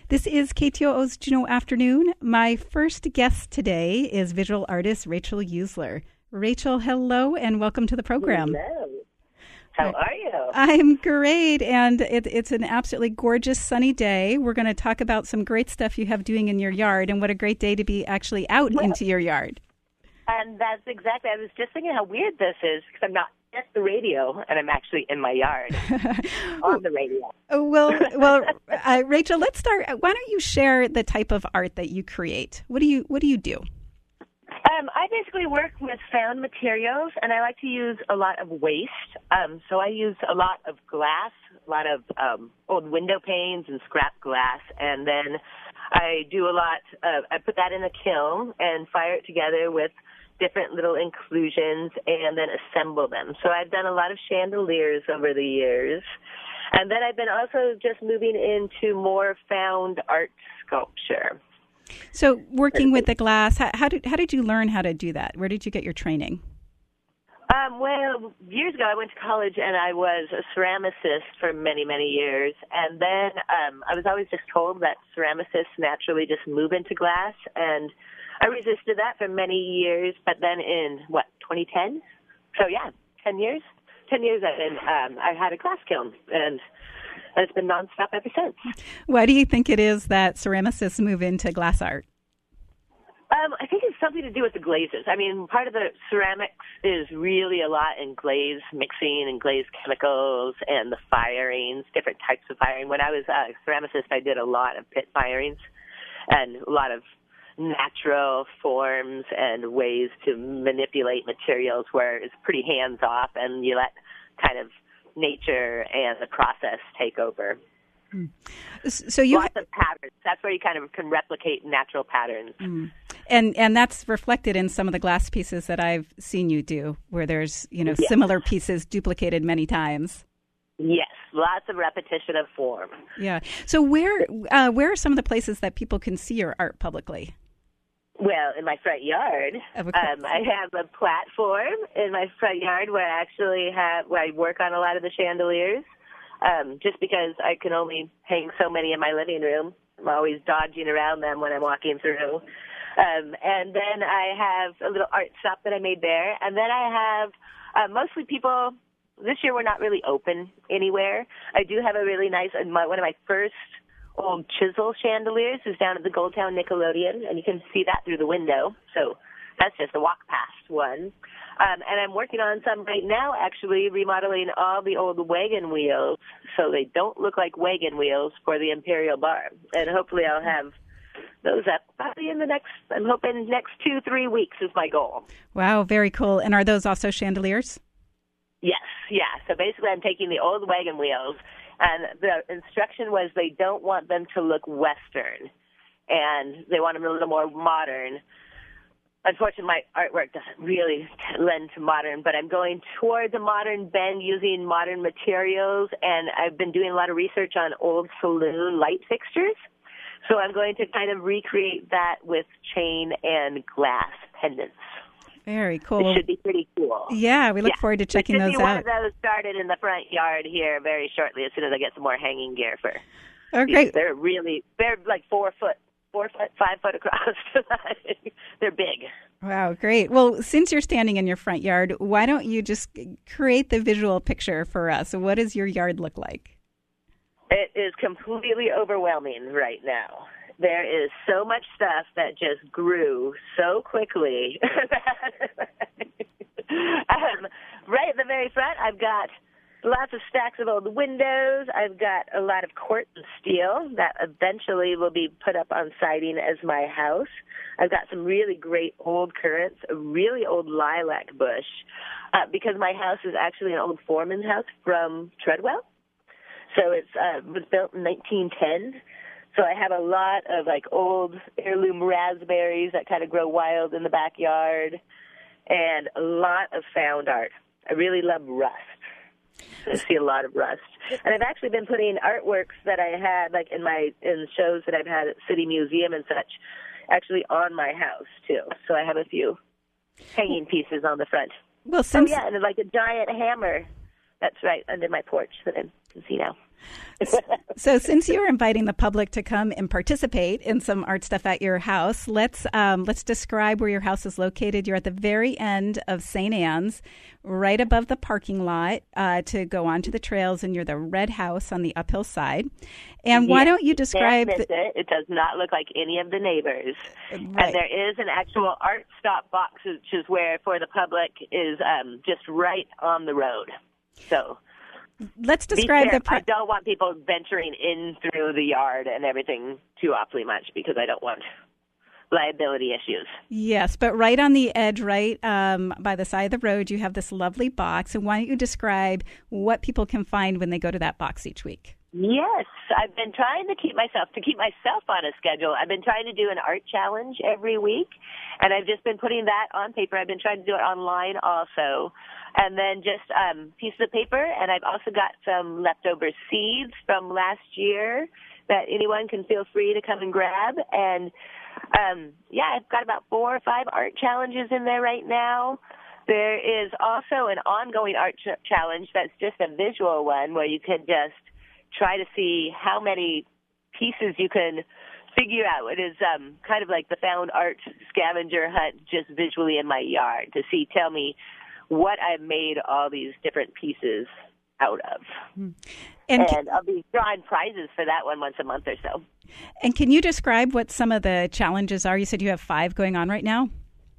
This is KTOO's Juneau Afternoon. My first guest today is visual artist Rachel Usler. Rachel, hello and welcome to the program. Hello. How are you? I'm great, and it's an absolutely gorgeous sunny day. We're going to talk about some great stuff you have doing in your yard, and what a great day to be actually out into your yard. And that's exactly, I was just thinking how weird this is, because I'm not at the radio, and I'm actually in my yard on the radio. Well, Rachel, let's start. Why don't you share the type of art that you create? What do you do? I basically work with found materials, and I like to use a lot of waste. So I use a lot of glass, a lot of old window panes and scrap glass, and then I do a lot of, I put that in a kiln and fire it together with different little inclusions and then assemble them. So I've done a lot of chandeliers over the years. And then I've been also just moving into more found art sculpture. So working with the glass, how did you learn how to do that? Where did you get your training? Well, years ago I went to college and I was a ceramicist for many, many years. And then I was always just told that ceramicists naturally just move into glass. And I resisted that for many years. But then in, 2010? So, 10 years. 10 years I had a glass kiln. And it's been nonstop ever since. Why do you think it is that ceramicists move into glass art? I think it's something to do with the glazes. I mean, part of the ceramics is really a lot in glaze mixing and glaze chemicals and the firings, different types of firing. When I was a ceramicist, I did a lot of pit firings and a lot of natural forms and ways to manipulate materials where it's pretty hands-off and you let kind of nature and the process take over. So you lots of patterns. That's where you kind of can replicate natural patterns. And that's reflected in some of the glass pieces that I've seen you do, where there's Yes. similar pieces duplicated many times. Yes, lots of repetition of form. Yeah. So where are some of the places that people can see your art publicly? Well, in my front yard, I have a platform in my front yard where I work on a lot of the chandeliers. Just because I can only hang so many in my living room. I'm always dodging around them when I'm walking through. And then I have a little art shop that I made there. And then I have mostly people, this year we're not really open anywhere. I do have a really nice, one of my first old chisel chandeliers is down at the Goldtown Nickelodeon, and you can see that through the window. So that's just a walk past one. And I'm working on some right now, actually, remodeling all the old wagon wheels so they don't look like wagon wheels for the Imperial Bar. And hopefully I'll have those up probably in next 2-3 weeks is my goal. Wow, very cool. And are those also chandeliers? Yes, yeah. So basically I'm taking the old wagon wheels, and the instruction was they don't want them to look Western, and they want them a little more modern. Unfortunately, my artwork doesn't really lend to modern, but I'm going towards a modern bend using modern materials, and I've been doing a lot of research on old saloon light fixtures. So I'm going to kind of recreate that with chain and glass pendants. Very cool. It should be pretty cool. Yeah, we look forward to checking those out. One of those started in the front yard here very shortly as soon as I get some more hanging gear for. Oh, great. They're like 4 foot, 5 foot across. They're big. Wow, great. Well, since you're standing in your front yard, why don't you just create the visual picture for us? What does your yard look like? It is completely overwhelming right now. There is so much stuff that just grew so quickly. Right at the very front, I've got lots of stacks of old windows. I've got a lot of quartz and steel that eventually will be put up on siding as my house. I've got some really great old currants, a really old lilac bush, because my house is actually an old foreman's house from Treadwell. So it was built in 1910. So I have a lot of like old heirloom raspberries that kind of grow wild in the backyard, and a lot of found art. I really love rust. I see a lot of rust. And I've actually been putting artworks that I had like in shows that I've had at City Museum and such actually on my house too. So I have a few hanging pieces on the front. Well, and like a giant hammer that's right under my porch that I can see now. So since you're inviting the public to come and participate in some art stuff at your house, let's describe where your house is located. You're at the very end of St. Anne's, right above the parking lot to go onto the trails, and you're the red house on the uphill side. And why don't you describe... It does not look like any of the neighbors. Right. And there is an actual art stop box, which is where for the public is just right on the road. So... Let's describe the... I don't want people venturing in through the yard and everything too awfully much because I don't want liability issues. Yes, but right on the edge, right by the side of the road, you have this lovely box. And why don't you describe what people can find when they go to that box each week? Yes, I've been trying to keep myself on a schedule. I've been trying to do an art challenge every week, and I've just been putting that on paper. I've been trying to do it online also. And then just pieces of paper, and I've also got some leftover seeds from last year that anyone can feel free to come and grab. And, I've got about 4 or 5 art challenges in there right now. There is also an ongoing art challenge that's just a visual one where you can just try to see how many pieces you can figure out. It is kind of like the found art scavenger hunt just visually in my yard to tell me what I've made all these different pieces out of. And I'll be drawing prizes for that one once a month or so. And can you describe what some of the challenges are? You said you have 5 going on right now?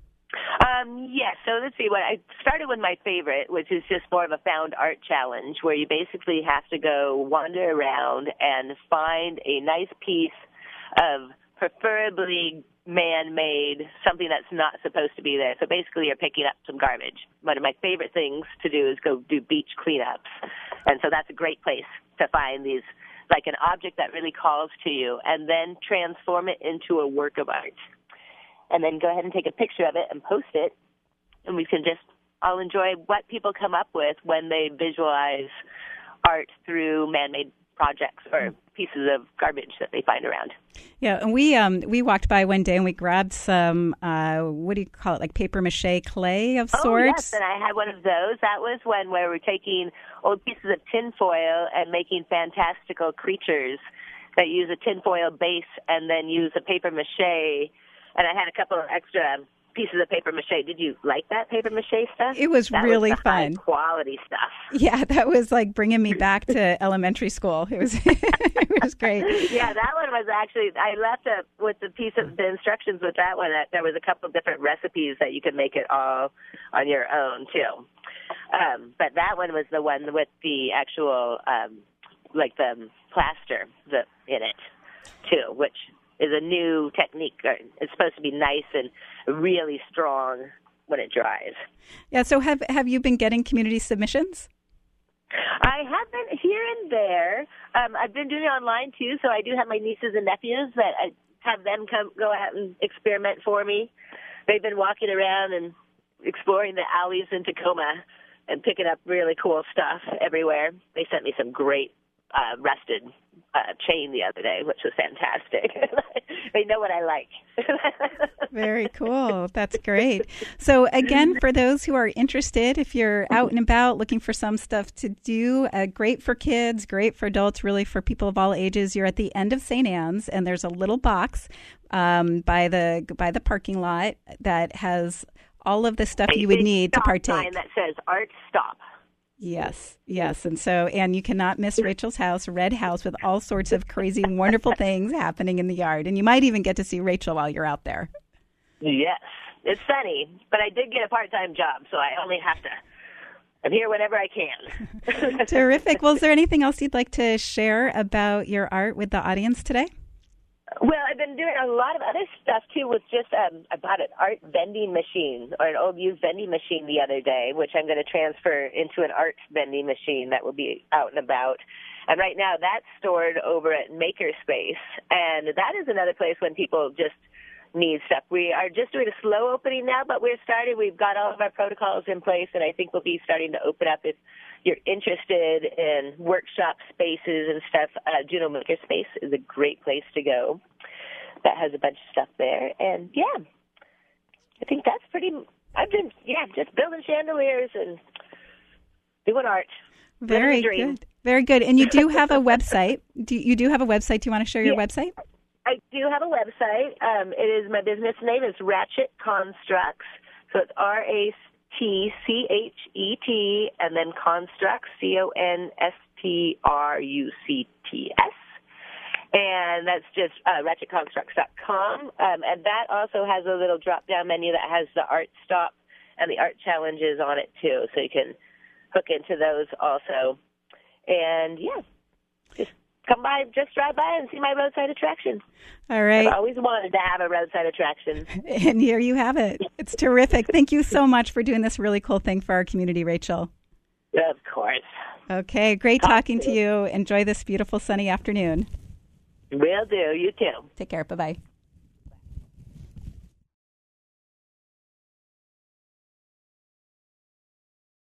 Yes. So let's see. I started with my favorite, which is just more of a found art challenge, where you basically have to go wander around and find a nice piece of preferably man-made, something that's not supposed to be there. So basically you're picking up some garbage. One of my favorite things to do is go do beach cleanups. And so that's a great place to find these, like an object that really calls to you, and then transform it into a work of art. And then go ahead and take a picture of it and post it. And we can I'll enjoy what people come up with when they visualize art through man-made projects or pieces of garbage that they find around. Yeah, and we walked by one day and we grabbed some, what do you call it, like paper mache clay of sorts? Oh, yes, and I had one of those. That was when we were taking old pieces of tinfoil and making fantastical creatures that use a tinfoil base and then use a paper mache. And I had a couple of extra pieces of paper mache. Did you like that paper mache stuff? It was really fun. High quality stuff. Yeah, that was like bringing me back to elementary school. It was it was great. Yeah, that one was actually, I left with the piece of the instructions with that one. There was a couple of different recipes that you could make it all on your own too. But that one was the one with the actual, like the plaster in it too, which is a new technique. It's supposed to be nice and really strong when it dries. Yeah, so have you been getting community submissions? I have been here and there. I've been doing it online, too, so I do have my nieces and nephews that I have them go out and experiment for me. They've been walking around and exploring the alleys in Tacoma and picking up really cool stuff everywhere. They sent me some great rusted chain the other day, which was fantastic. They know what I like. Very cool. That's great. So again, for those who are interested, if you're out and about looking for some stuff to do, great for kids, great for adults, really for people of all ages, you're at the end of St. Anne's, and there's a little box by the parking lot that has all of the stuff you would need to partake. Sign that says Art Stop. Yes. And you cannot miss Rachel's house, Red House, with all sorts of crazy, wonderful things happening in the yard. And you might even get to see Rachel while you're out there. Yes. It's sunny, but I did get a part-time job, so I only have to. I'm here whenever I can. Terrific. Well, is there anything else you'd like to share about your art with the audience today? Well, I've been doing a lot of other stuff, too, with just, I bought an art vending machine, or an old used vending machine the other day, which I'm going to transfer into an art vending machine that will be out and about. And right now that's stored over at Makerspace, and that is another place when people just need stuff. We are just doing a slow opening now, but we've got all of our protocols in place, and I think we'll be starting to open up if you're interested in workshop spaces and stuff. Juneau Makerspace is a great place to go. That has a bunch of stuff there. And, yeah, I think that's I've been, just building chandeliers and doing art. Very good. Very good. And you do have a website. You do have a website. Do you want to share your website? I do have a website. It is my business name is Ratchet Constructs. So it's RATCHET and then Constructs CONSTRUCTS. And that's just ratchetconstructs.com. And that also has a little drop-down menu that has the art stop and the art challenges on it, too. So you can hook into those also. And, yeah, just come by, just drive by and see my roadside attraction. All right. I've always wanted to have a roadside attraction. And here you have it. It's terrific. Thank you so much for doing this really cool thing for our community, Rachel. Of course. Okay, great talking to you. Enjoy this beautiful sunny afternoon. Will do. You too. Take care. Bye-bye.